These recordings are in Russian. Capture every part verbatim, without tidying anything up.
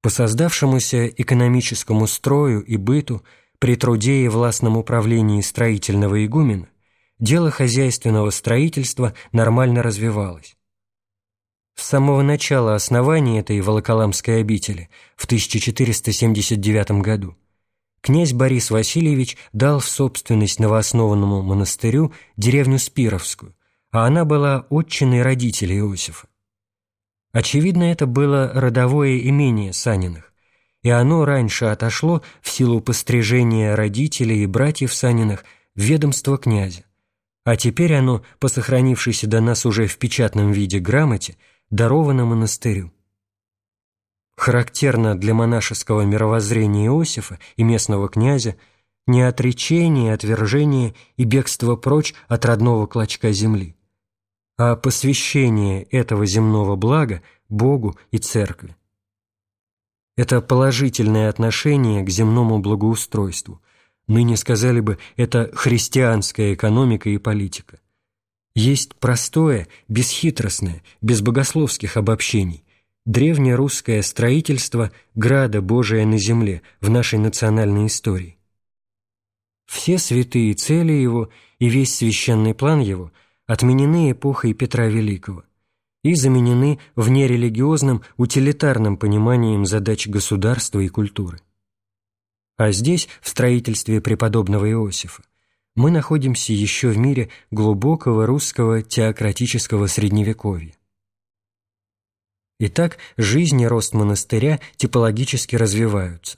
По создавшемуся экономическому строю и быту, при труде и властном управлении строительного игумена, дело хозяйственного строительства нормально развивалось. С самого начала основания этой Волоколамской обители в тысяча четыреста семьдесят девятом году князь Борис Васильевич дал в собственность новооснованному монастырю деревню Спировскую, а она была отчиной родителей Иосифа. Очевидно, это было родовое имение Саниных, и оно раньше отошло в силу пострижения родителей и братьев Саниных в ведомство князя, а теперь оно, по сохранившейся до нас уже в печатном виде грамоте, даровано монастырю. Характерно для монашеского мировоззрения Иосифа и местного князя не отречение, отвержение и бегство прочь от родного клочка земли, а посвящение этого земного блага Богу и Церкви. Это положительное отношение к земному благоустройству, ныне сказали бы, это христианская экономика и политика. Есть простое, бесхитростное, без богословских обобщений, древнерусское строительство града Божия на земле в нашей национальной истории. Все святые цели его и весь священный план его отменены эпохой Петра Великого и заменены внерелигиозным утилитарным пониманием задач государства и культуры. А здесь, в строительстве преподобного Иосифа, мы находимся еще в мире глубокого русского теократического средневековья. Итак, жизнь и рост монастыря типологически развиваются.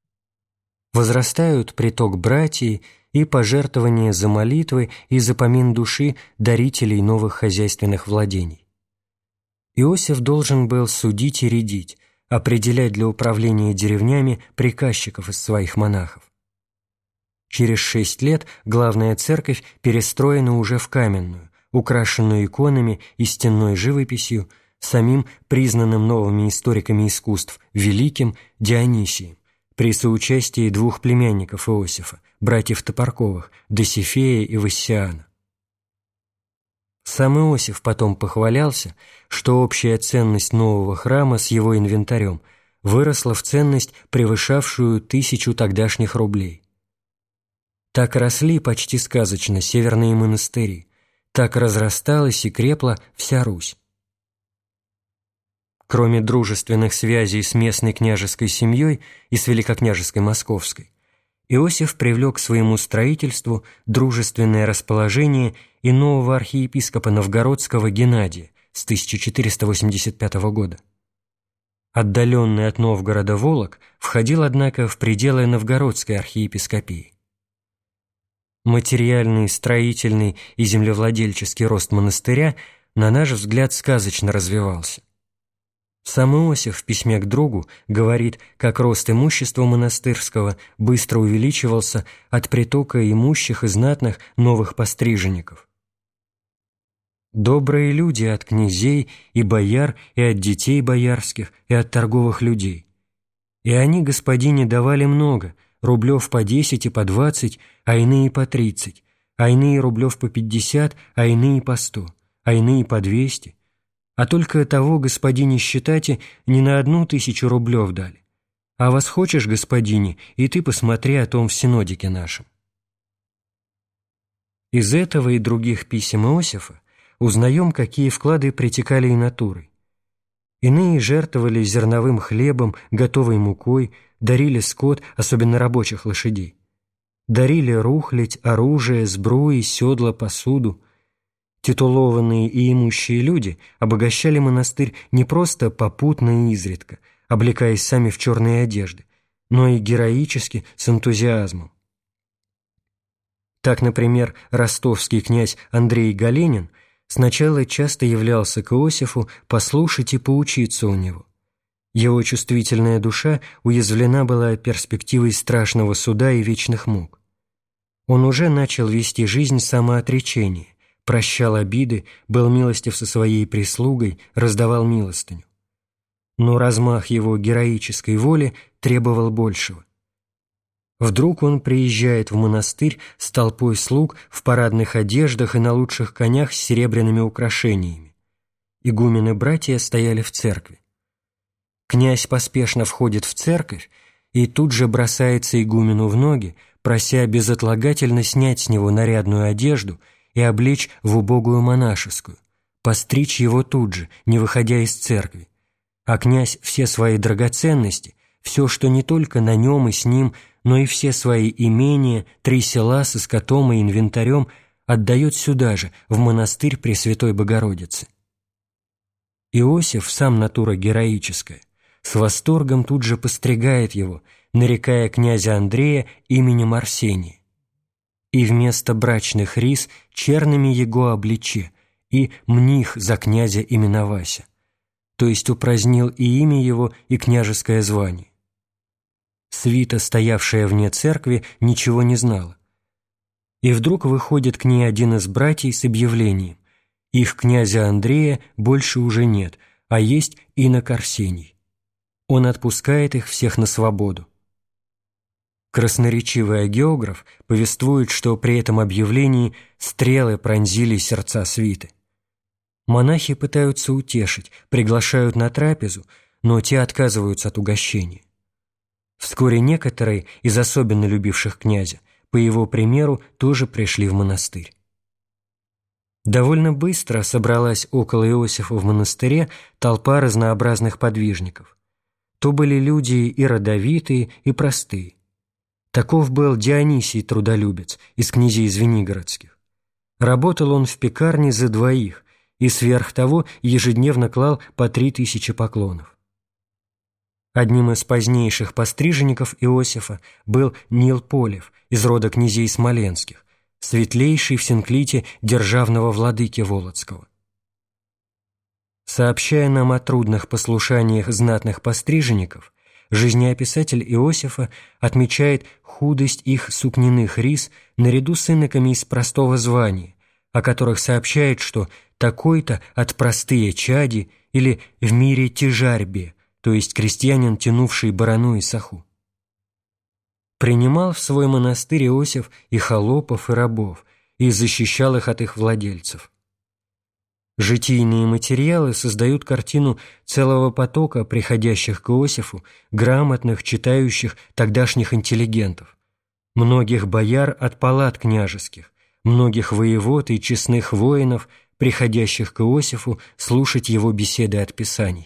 Возрастают приток братьев и пожертвования за молитвы и за помин души дарителей новых хозяйственных владений. Иосиф должен был судить и рядить, определять для управления деревнями приказчиков из своих монахов. Через шесть лет главная церковь перестроена уже в каменную, украшенную иконами и стенной живописью, самим признанным новыми историками искусств великим Дионисием, при соучастии двух племянников Иосифа, братьев Топорковых, Досифея и Вассиана. Сам Иосиф потом похвалялся, что общая ценность нового храма с его инвентарем выросла в ценность, превышавшую тысячу тогдашних рублей. Так росли почти сказочно северные монастыри, так разрасталась и крепла вся Русь. Кроме дружественных связей с местной княжеской семьей и с великокняжеской московской, Иосиф привлек к своему строительству дружественное расположение и нового архиепископа новгородского Геннадия с тысяча четыреста восемьдесят пятого года. Отдаленный от Новгорода Волок входил, однако, в пределы новгородской архиепископии. Материальный, строительный и землевладельческий рост монастыря, на наш взгляд, сказочно развивался. Сам Иосиф в письме к другу говорит, как рост имущества монастырского быстро увеличивался от притока имущих и знатных новых постриженников. «Добрые люди от князей и бояр, и от детей боярских, и от торговых людей. И они господине давали много, рублев по десять и по двадцать, а иные по тридцать, а иные рублев по пятьдесят, а иные по сто, а иные по двести. А только того, господине, считайте, не на одну тысячу рублев дали. А вас хочешь, господине, и ты посмотри о том в синодике нашем». Из этого и других писем Иосифа узнаем, какие вклады притекали и натурой. Иные жертвовали зерновым хлебом, готовой мукой, дарили скот, особенно рабочих лошадей. Дарили рухлядь, оружие, сбруи, седла, посуду. Титулованные и имущие люди обогащали монастырь не просто попутно и изредка, облекаясь сами в черные одежды, но и героически, с энтузиазмом. Так, например, ростовский князь Андрей Галенин сначала часто являлся к Иосифу послушать и поучиться у него. Его чувствительная душа уязвлена была перспективой страшного суда и вечных мук. Он уже начал вести жизнь самоотречения, прощал обиды, был милостив со своей прислугой, раздавал милостыню. Но размах его героической воли требовал большего. Вдруг он приезжает в монастырь с толпой слуг в парадных одеждах и на лучших конях с серебряными украшениями. Игумены-братья стояли в церкви. князь поспешно входит в церковь и тут же бросается игумену в ноги, прося безотлагательно снять с него нарядную одежду и облечь в убогую монашескую, постричь его тут же, не выходя из церкви, а князь все свои драгоценности, все, что не только на нем и с ним, но и все свои имения, три села со скотом и инвентарем отдает сюда же, в монастырь Пресвятой Богородицы. Иосиф, сам натура героическая, с восторгом тут же постригает его, нарекая князя Андрея именем Арсения. И вместо брачных рис черными его обличе, и мних за князя именовася, то есть упразднил и имя его, и княжеское звание. Свита, стоявшая вне церкви, ничего не знала. И вдруг выходит к ней один из братьев с объявлением: их князя Андрея больше уже нет, а есть инок Арсений. Он отпускает их всех на свободу. Красноречивый агеограф повествует, что при этом объявлении стрелы пронзили сердца свиты. Монахи пытаются утешить, приглашают на трапезу, но те отказываются от угощения. Вскоре некоторые из особенно любивших князя, по его примеру, тоже пришли в монастырь. Довольно быстро собралась около Иосифа в монастыре толпа разнообразных подвижников. То были люди и родовитые, и простые. Таков был Дионисий Трудолюбец из князей Звенигородских. Работал он в пекарне за двоих и сверх того ежедневно клал по три тысячи поклонов. Одним из позднейших постриженников Иосифа был Нил Полев из рода князей Смоленских, светлейший в синклите державного владыки Володского. Сообщая нам о трудных послушаниях знатных постриженников, жизнеописатель Иосифа отмечает худость их сукненных рис наряду с иноками из простого звания, о которых сообщает, что такой-то от простые чади или в мире тяжарьбе, то есть крестьянин, тянувший барану и саху. Принимал в свой монастырь Иосиф и холопов, и рабов, и защищал их от их владельцев. Житийные материалы создают картину целого потока приходящих к Иосифу грамотных, читающих тогдашних интеллигентов, многих бояр от палат княжеских, многих воевод и честных воинов, приходящих к Иосифу слушать его беседы от Писаний.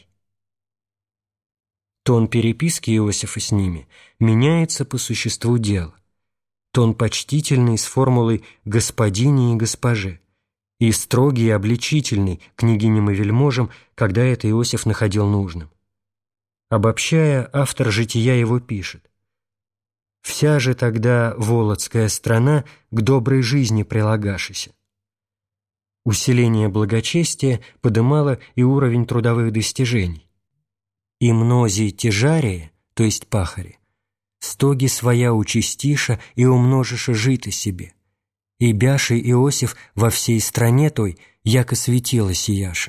Тон переписки Иосифа с ними меняется по существу дела. Тон почтительный с формулой «господине» и «госпоже», и строгий и обличительный княгиням и вельможам, когда это Иосиф находил нужным. Обобщая, автор жития его пишет: «Вся же тогда володская страна к доброй жизни прилагашися». Усиление благочестия подымало и уровень трудовых достижений. И мнози тяжарие, то есть пахари, стоги своя участиша и умножиша жито себе, и бяши Иосиф во всей стране той, яко светило сияша.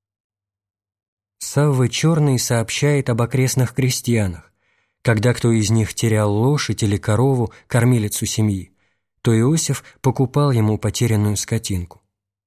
Савва Черный сообщает об окрестных крестьянах. Когда кто из них терял лошадь или корову, кормилицу семьи, то Иосиф покупал ему потерянную скотинку.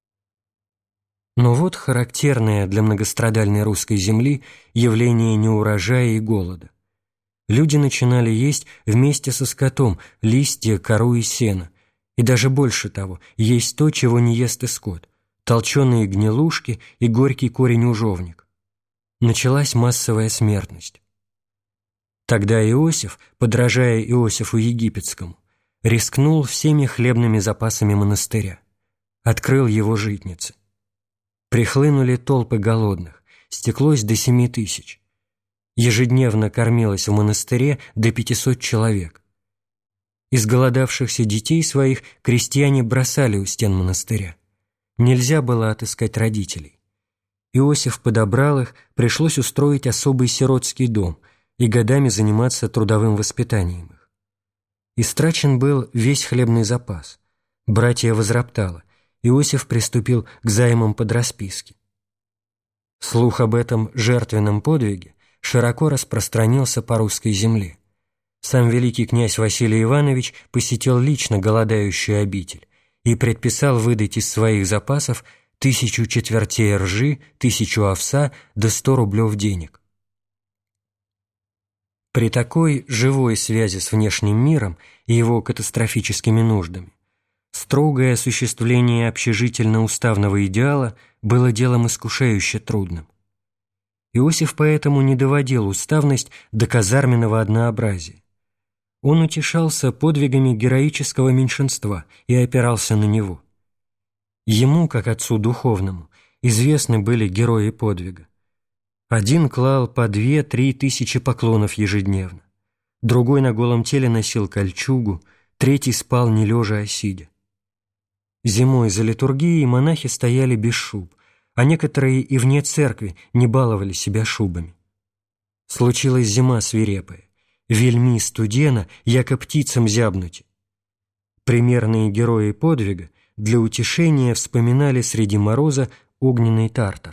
Но вот характерное для многострадальной русской земли явление неурожая и голода. Люди начинали есть вместе со скотом листья, кору и сено, и даже больше того, есть то, чего не ест и скот, толченые гнилушки и горький корень-ужовник. Началась массовая смертность. Тогда Иосиф, подражая Иосифу Египетскому, рискнул всеми хлебными запасами монастыря, открыл его житницы. Прихлынули толпы голодных, стеклось до семи тысяч. Ежедневно кормилось в монастыре до пятисот человек. Изголодавшихся детей своих крестьяне бросали у стен монастыря. Нельзя было отыскать родителей. Иосиф подобрал их, пришлось устроить особый сиротский дом и годами заниматься трудовым воспитанием их. Истрачен был весь хлебный запас. Братья возроптало. Иосиф приступил к займам под расписки. Слух об этом жертвенном подвиге широко распространился по русской земле. Сам великий князь Василий Иванович посетил лично голодающую обитель и предписал выдать из своих запасов тысячу четвертей ржи, тысячу овса да сто рублев денег. При такой живой связи с внешним миром и его катастрофическими нуждами строгое осуществление общежительно-уставного идеала было делом искушающе трудным. Иосиф поэтому не доводил уставность до казарменного однообразия. Он утешался подвигами героического меньшинства и опирался на него. Ему, как отцу духовному, известны были герои подвига. Один клал по две-три тысячи поклонов ежедневно, другой на голом теле носил кольчугу, третий спал не лежа, а сидя. Зимой за литургией монахи стояли без шуб, а некоторые и вне церкви не баловали себя шубами. Случилась зима свирепая, вельми студена, яко птицам зябнуть. Примерные герои подвига для утешения вспоминали среди мороза огненный тартар.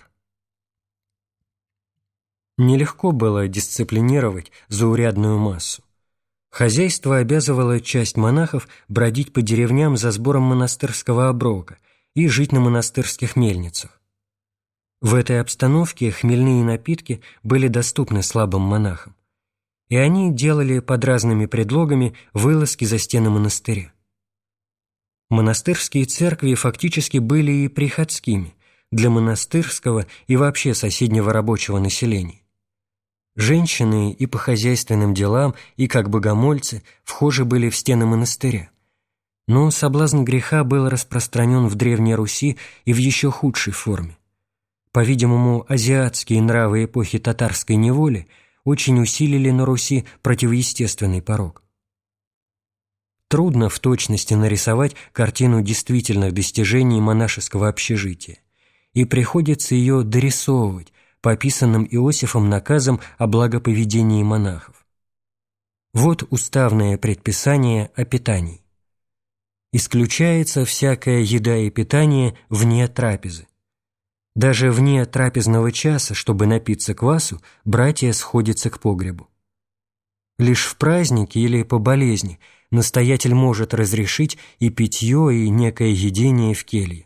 Нелегко было дисциплинировать заурядную массу. Хозяйство обязывало часть монахов бродить по деревням за сбором монастырского оброка и жить на монастырских мельницах. В этой обстановке хмельные напитки были доступны слабым монахам, и они делали под разными предлогами вылазки за стены монастыря. Монастырские церкви фактически были и приходскими для монастырского и вообще соседнего рабочего населения. Женщины и по хозяйственным делам, и как богомольцы вхожи были в стены монастыря. Но соблазн греха был распространен в Древней Руси и в еще худшей форме. По-видимому, азиатские нравы эпохи татарской неволи очень усилили на Руси противоестественный порок. Трудно в точности нарисовать картину действительных достижений монашеского общежития, и приходится ее дорисовывать по описанным Иосифом наказам о благоповедении монахов. Вот уставное предписание о питании. Исключается всякая еда и питание вне трапезы. Даже вне трапезного часа, чтобы напиться квасу, братья сходятся к погребу. Лишь в праздники или по болезни настоятель может разрешить и питье, и некое едение в келье.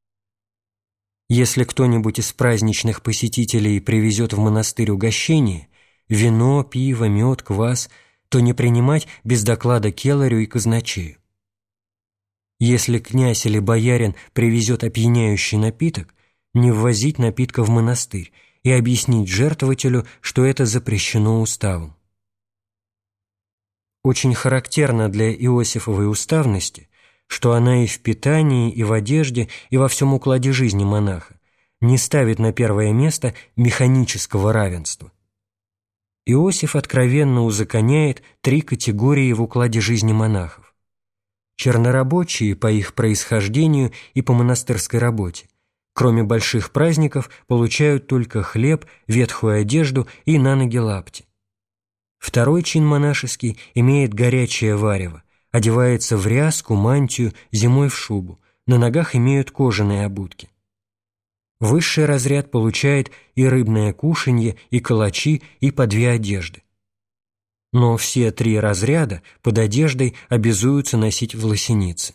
Если кто-нибудь из праздничных посетителей привезет в монастырь угощение, вино, пиво, мед, квас, то не принимать без доклада келарю и казначею. Если князь или боярин привезет опьяняющий напиток, не ввозить напитка в монастырь и объяснить жертвователю, что это запрещено уставом. Очень характерно для Иосифовой уставности, что она и в питании, и в одежде, и во всем укладе жизни монаха не ставит на первое место механического равенства. Иосиф откровенно узаконяет три категории в укладе жизни монахов. Чернорабочие по их происхождению и по монастырской работе, кроме больших праздников, получают только хлеб, ветхую одежду и на ноги лапти. Второй чин монашеский имеет горячее варево, одевается в ряску, мантию, зимой в шубу, на ногах имеют кожаные обутки. Высший разряд получает и рыбное кушанье, и калачи, и по две одежды. Но все три разряда под одеждой обязуются носить власеницы.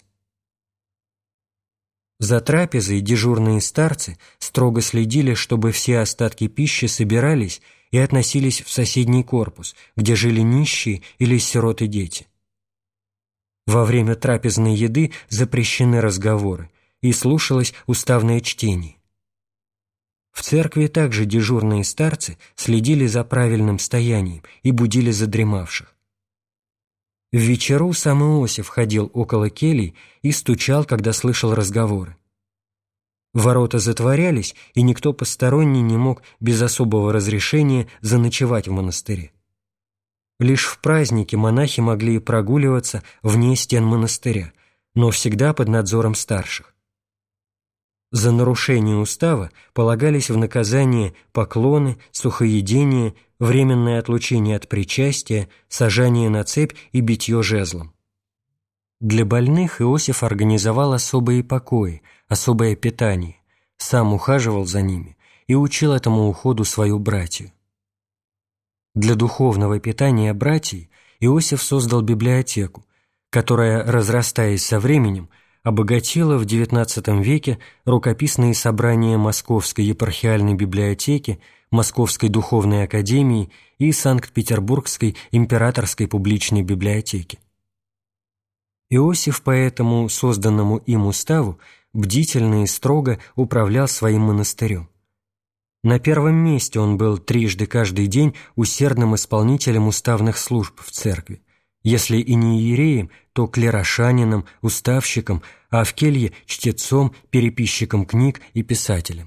За трапезой дежурные старцы строго следили, чтобы все остатки пищи собирались и относились в соседний корпус, где жили нищие или сироты дети. Во время трапезной еды запрещены разговоры, и слушалось уставное чтение. В церкви также дежурные старцы следили за правильным стоянием и будили задремавших. В вечеру сам Иосиф ходил около келий и стучал, когда слышал разговоры. Ворота затворялись, и никто посторонний не мог без особого разрешения заночевать в монастыре. Лишь в праздники монахи могли прогуливаться вне стен монастыря, но всегда под надзором старших. За нарушение устава полагались в наказание поклоны, сухоедение, временное отлучение от причастия, сажание на цепь и битье жезлом. Для больных Иосиф организовал особые покои, особое питание, сам ухаживал за ними и учил этому уходу свою братью. Для духовного питания братьев Иосиф создал библиотеку, которая, разрастаясь со временем, обогатила в девятнадцатом веке рукописные собрания Московской епархиальной библиотеки, Московской духовной академии и Санкт-Петербургской императорской публичной библиотеки. Иосиф по этому созданному им уставу бдительно и строго управлял своим монастырем. На первом месте он был трижды каждый день усердным исполнителем уставных служб в церкви, если и не иереем, то клерошанином, уставщиком, а в келье – чтецом, переписчиком книг и писателем.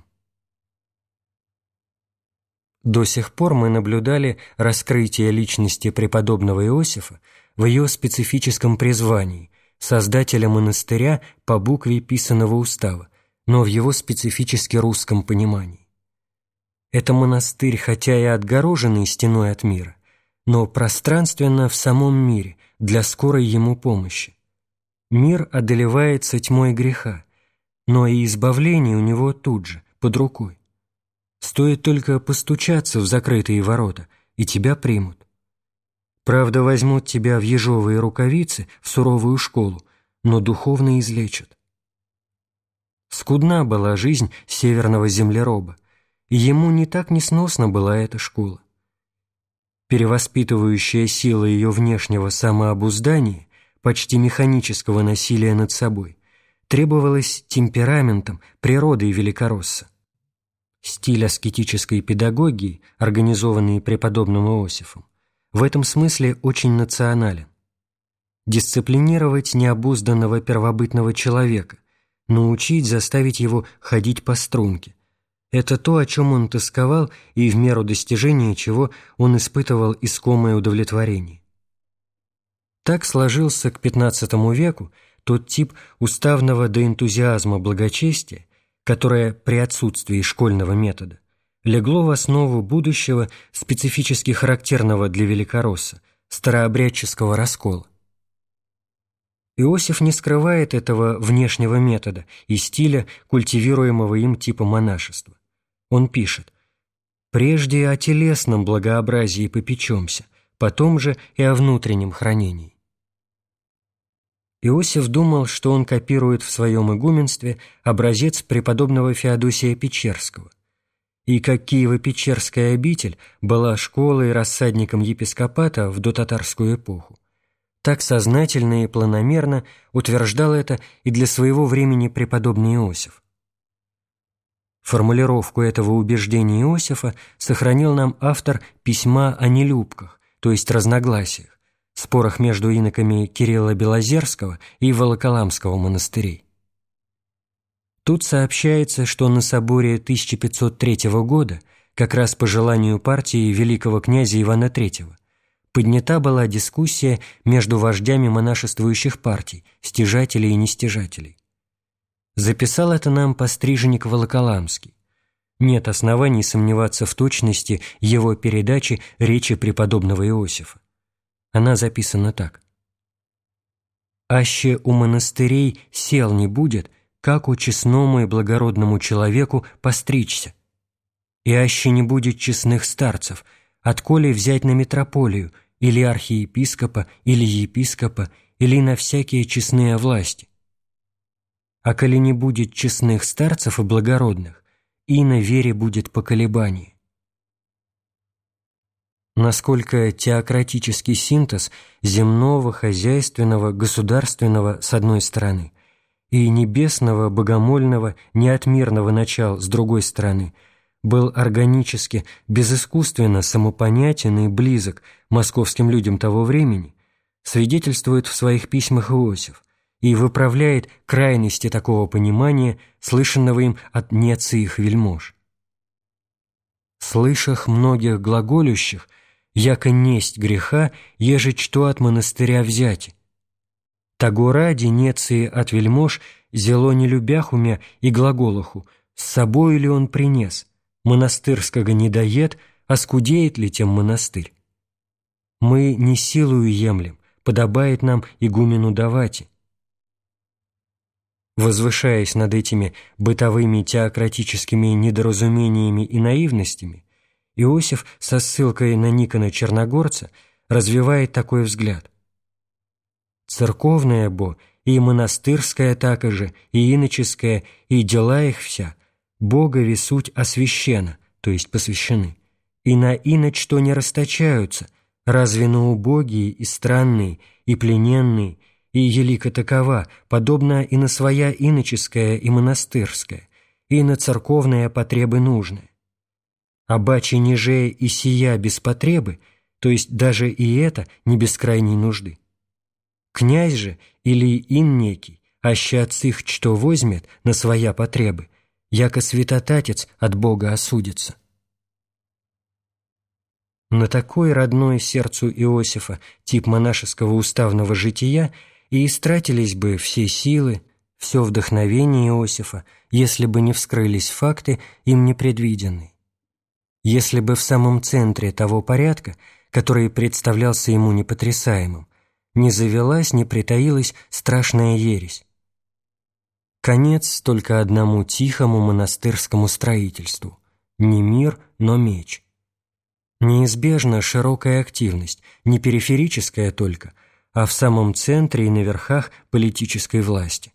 До сих пор мы наблюдали раскрытие личности преподобного Иосифа в ее специфическом призвании – создателя монастыря по букве писаного устава, но в его специфически русском понимании. Это монастырь, хотя и отгороженный стеной от мира, но пространственно в самом мире, для скорой ему помощи. Мир одолевается тьмой греха, но и избавление у него тут же, под рукой. Стоит только постучаться в закрытые ворота, и тебя примут. Правда, возьмут тебя в ежовые рукавицы, в суровую школу, но духовно излечат. Скудна была жизнь северного землероба, и ему не так несносно была эта школа. Перевоспитывающая сила ее внешнего самообуздания, почти механического насилия над собой, требовалась темпераментом, природой великоросса. Стиль аскетической педагогии, организованный преподобным Иосифом, в этом смысле очень национален. Дисциплинировать необузданного первобытного человека, научить, заставить его ходить по струнке. Это то, о чем он тосковал и в меру достижения чего он испытывал искомое удовлетворение. Так сложился к пятнадцатому веку тот тип уставного до энтузиазма благочестия, которое при отсутствии школьного метода легло в основу будущего специфически характерного для великоросса старообрядческого раскола. Иосиф не скрывает этого внешнего метода и стиля, культивируемого им типа монашества. Он пишет: «Прежде о телесном благообразии попечемся, потом же и о внутреннем хранении». Иосиф думал, что он копирует в своем игуменстве образец преподобного Феодосия Печерского. И как Киево-Печерская обитель была школой и рассадником епископата в дотатарскую эпоху, так сознательно и планомерно утверждал это и для своего времени преподобный Иосиф. Формулировку этого убеждения Иосифа сохранил нам автор письма о нелюбках, то есть разногласиях, спорах между иноками Кирилла Белозерского и Волоколамского монастырей. Тут сообщается, что на соборе тысяча пятьсот третьего года, как раз по желанию партии великого князя Ивана Третьего, поднята была дискуссия между вождями монашествующих партий, стяжателей и нестяжателей. Записал это нам постриженник Волоколамский. Нет оснований сомневаться в точности его передачи речи преподобного Иосифа. Она записана так: «Аще у монастырей сел не будет, как у честному и благородному человеку постричься. И аще не будет честных старцев, отколе взять на митрополию, или архиепископа, или епископа, или на всякие честные власти. А коли не будет честных старцев и благородных, и на вере будет поколебание». Насколько теократический синтез земного, хозяйственного, государственного с одной стороны и небесного, богомольного, неотмирного начал с другой стороны был органически, безыскусственно самопонятен и близок московским людям того времени, свидетельствует в своих письмах Иосиф и выправляет крайности такого понимания, слышанного им от нециих вельмож. «Слышах многих глаголющих, яко несть греха, еже что от монастыря взяти. Того ради неции от вельмож зело не любяхумя и глаголоху, с собою ли он принес, монастырского не дает, а скудеет ли тем монастырь? Мы не силою емлем, подобает нам игумену давати». Возвышаясь над этими бытовыми теократическими недоразумениями и наивностями, Иосиф со ссылкой на Никона Черногорца развивает такой взгляд: «Церковная бо, и монастырская также, и иноческая, и дела их вся, Богови суть освящена, то есть посвящены, и на иноч что не расточаются, разве на убогие и странные, и плененные, и елика такова, подобно и на своя иноческая и монастырская, и на церковные потребы нужные. А баче ниже и сия без потребы, то есть даже и это не без крайней нужды. Князь же или ин некий, аще от сих что возьмет на своя потребы, яко святотатец от Бога осудится. На такой родной сердцу Иосифа тип монашеского уставного жития и истратились бы все силы, все вдохновение Иосифа, если бы не вскрылись факты, им непредвиденные. Если бы в самом центре того порядка, который представлялся ему непотрясаемым, не завелась, не притаилась страшная ересь. Конец только одному тихому монастырскому строительству – не мир, но меч. Неизбежна широкая активность, не периферическая только, а в самом центре и на верхах политической власти.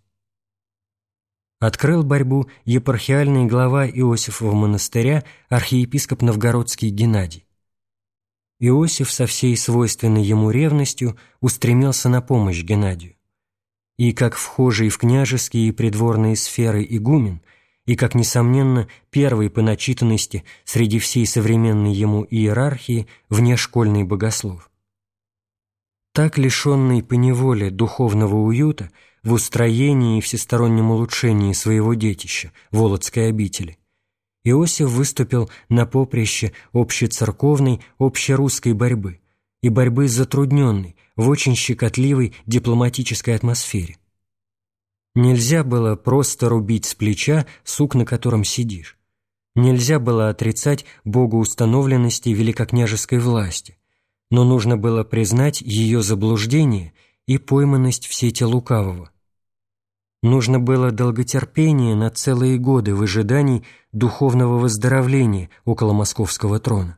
Открыл борьбу епархиальный глава Иосифова монастыря архиепископ новгородский Геннадий. Иосиф со всей свойственной ему ревностью устремился на помощь Геннадию. И как вхожий в княжеские и придворные сферы игумен, и как, несомненно, первый по начитанности среди всей современной ему иерархии внешкольный богослов. Так лишенный поневоле духовного уюта в устроении и всестороннем улучшении своего детища, Володской обители, Иосиф выступил на поприще общецерковной, общерусской борьбы и борьбы затрудненной в очень щекотливой дипломатической атмосфере. Нельзя было просто рубить с плеча сук, на котором сидишь. Нельзя было отрицать богоустановленности великокняжеской власти, но нужно было признать ее заблуждение и пойманность в сети лукавого. Нужно было долготерпение на целые годы в ожидании духовного выздоровления около московского трона.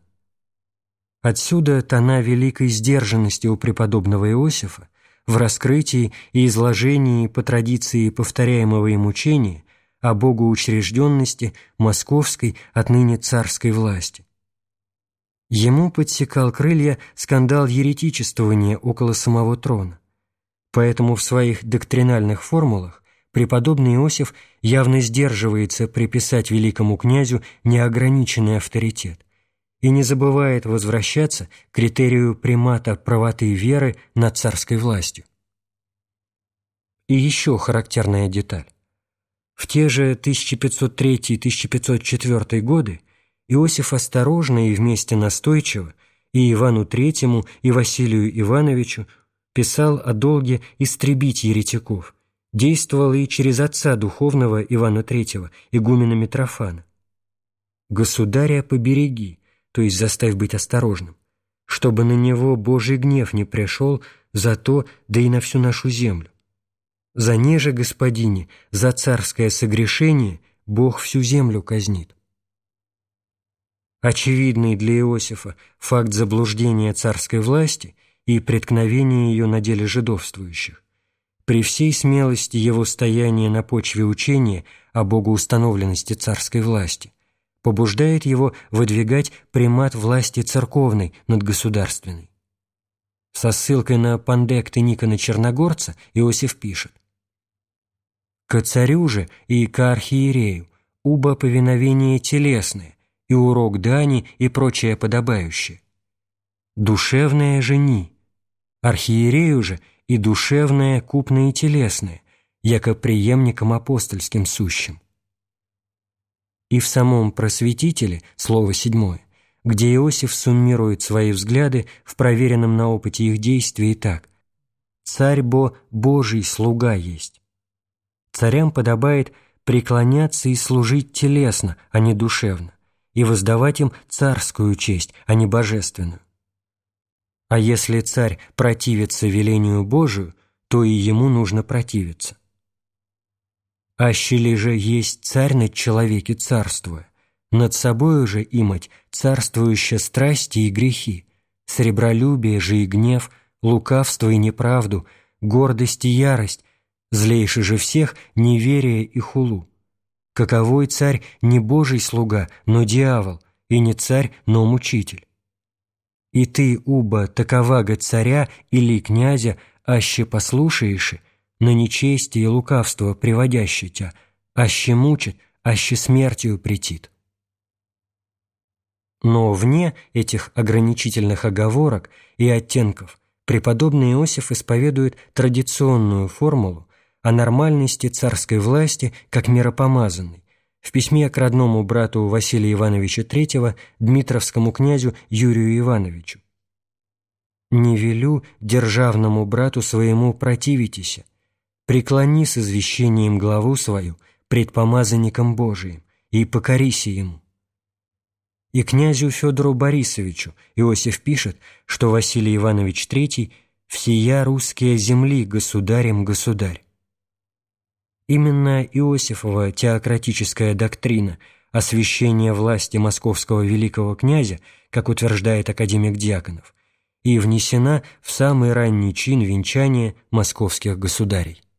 Отсюда тона великой сдержанности у преподобного Иосифа в раскрытии и изложении по традиции повторяемого им учения о богоучрежденности московской отныне царской власти. Ему подсекал крылья скандал еретичествования около самого трона, поэтому в своих доктринальных формулах преподобный Иосиф явно сдерживается приписать великому князю неограниченный авторитет и не забывает возвращаться к критерию примата правоты веры над царской властью. И еще характерная деталь. В те же тысяча пятьсот третий — тысяча пятьсот четвёртый годы Иосиф осторожно и вместе настойчиво и Ивану Третьему, и Василию Ивановичу писал о долге истребить еретиков, действовал и через отца духовного Ивана Третьего, игумена Митрофана. «Государя побереги», то есть заставь быть осторожным, чтобы на него Божий гнев не пришел за то, да и на всю нашу землю. За неже, господине, за царское согрешение Бог всю землю казнит. Очевидный для Иосифа факт заблуждения царской власти и преткновения ее на деле жидовствующих, при всей смелости его стояния на почве учения о богоустановленности царской власти, побуждает его выдвигать примат власти церковной над государственной. Со ссылкой на пандекты Никона Черногорца Иосиф пишет: «Ко царю же и ко архиерею убо повиновение телесное, и урок дани и прочее подобающее. Душевное жени, архиерею же и душевное купное и телесное, яко преемником апостольским сущим». И в самом «Просветителе», слово седьмое, где Иосиф суммирует свои взгляды в проверенном на опыте их действии так: «Царь бо Божий слуга есть». Царям подобает преклоняться и служить телесно, а не душевно, и воздавать им царскую честь, а не божественную. А если царь противится велению Божию, то и ему нужно противиться. Аще же есть царь над человеке царствуя, над собою же имать царствующие страсти и грехи, сребролюбие же и гнев, лукавство и неправду, гордость и ярость, злейший же всех неверие и хулу. Каковой царь не Божий слуга, но дьявол, и не царь, но мучитель. И ты, уба, таковага царя или князя, аще послушаеши, на нечестие и лукавство приводяще тя, аще мучит, аще смертью претит. Но вне этих ограничительных оговорок и оттенков преподобный Иосиф исповедует традиционную формулу о нормальности царской власти как миропомазанной в письме к родному брату Василия Ивановича Третьего дмитровскому князю Юрию Ивановичу. «Не велю державному брату своему противитеся, преклони с извещением главу свою пред помазанником Божиим и покорися ему». И князю Федору Борисовичу Иосиф пишет, что Василий Иванович Третий «всея русские земли государем государь». Именно Иосифова теократическая доктрина освящения власти московского великого князя, как утверждает академик Дьяконов, и внесена в самый ранний чин венчания московских государей.